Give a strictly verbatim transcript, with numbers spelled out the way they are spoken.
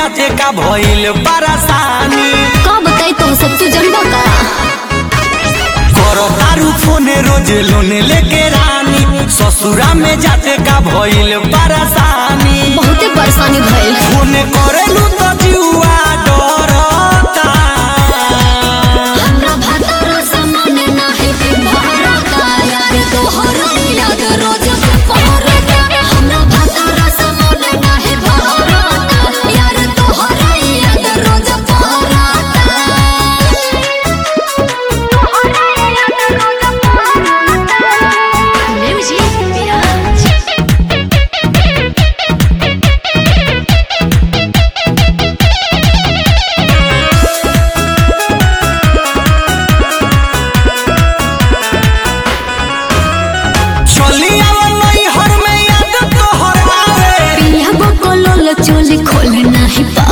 जाते का भइल परेशानी। का बताई तुम सब तू जनबा का करो तारू फोन रोज लोन लेके रानी, ससुरा में जाते का भइल परेशानी। बहुते परेशानी भइल। फोन करेलू तो जीवा डरता, हमरा भतर सामने नाही भरता यार तोहर याद रोज पहरता। हमरा भतर सामने नाही भरता यार तोहर याद रोज पहरता। म्यूजिक बिराज चली आवल हर में याद तोहर आवे। पिया बकलोल चोली खोल नाही पा